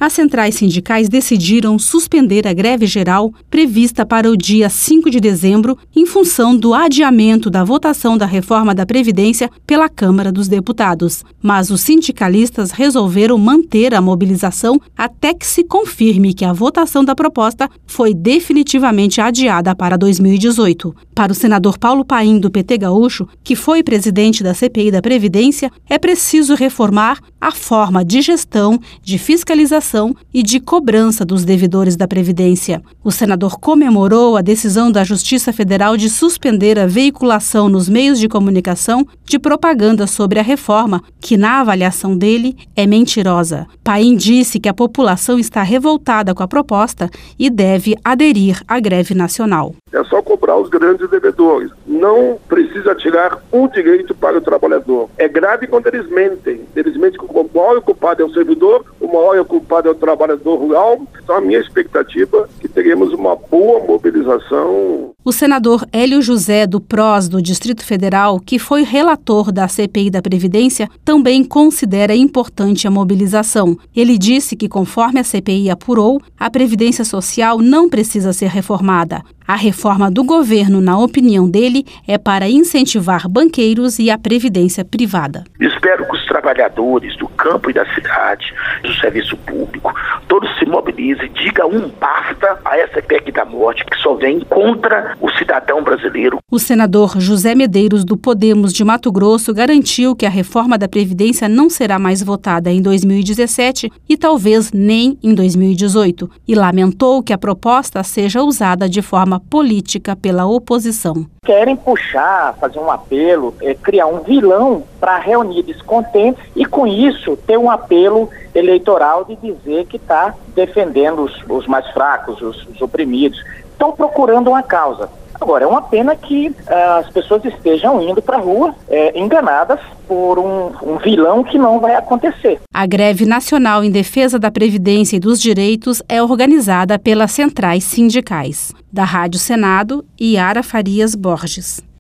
as centrais sindicais decidiram suspender a greve geral prevista para o dia 5 de dezembro em função do adiamento da votação da reforma da Previdência pela Câmara dos Deputados. Mas os sindicalistas resolveram manter a mobilização até que se confirme que a votação da proposta foi definitivamente adiada para 2018. Para o senador Paulo Paim, do PT Gaúcho, que foi presidente da CPI da Previdência, é preciso reformar a forma de gestão, de fiscalização e de cobrança dos devedores da Previdência. O senador comemorou a decisão da Justiça Federal de suspender a veiculação nos meios de comunicação de propaganda sobre a reforma, que, na avaliação dele, é mentirosa. Paim disse que a população está revoltada com a proposta e deve aderir à greve nacional. É só cobrar os grandes devedores. Não precisa tirar um direito para o trabalhador. É grave quando eles mentem. Eles mentem que o maior culpado é o servidor, o maior culpado é o trabalhador rural. Então a minha expectativa é que teremos uma boa mobilização. O senador Hélio José, do PROS do Distrito Federal, que foi relator da CPI da Previdência, também considera importante a mobilização. Ele disse que, conforme a CPI apurou, a Previdência Social não precisa ser reformada. A reforma do governo, na opinião dele, é para incentivar banqueiros e a previdência privada. Espero que os trabalhadores do campo e da cidade, do serviço público, todos se mobilizem e digam um basta a essa PEC da morte que só vem contra o cidadão brasileiro. O senador José Medeiros, do Podemos de Mato Grosso, garantiu que a reforma da Previdência não será mais votada em 2017 e talvez nem em 2018, e lamentou que a proposta seja usada de forma política pela oposição. Querem puxar, fazer um apelo, criar um vilão para reunir descontentes e, com isso, ter um apelo eleitoral de dizer que está defendendo os mais fracos, os oprimidos. Estão procurando uma causa. Agora, é uma pena que as pessoas estejam indo para a rua enganadas por um vilão que não vai acontecer. A greve nacional em defesa da Previdência e dos direitos é organizada pelas centrais sindicais. Da Rádio Senado, Yara Farias Borges.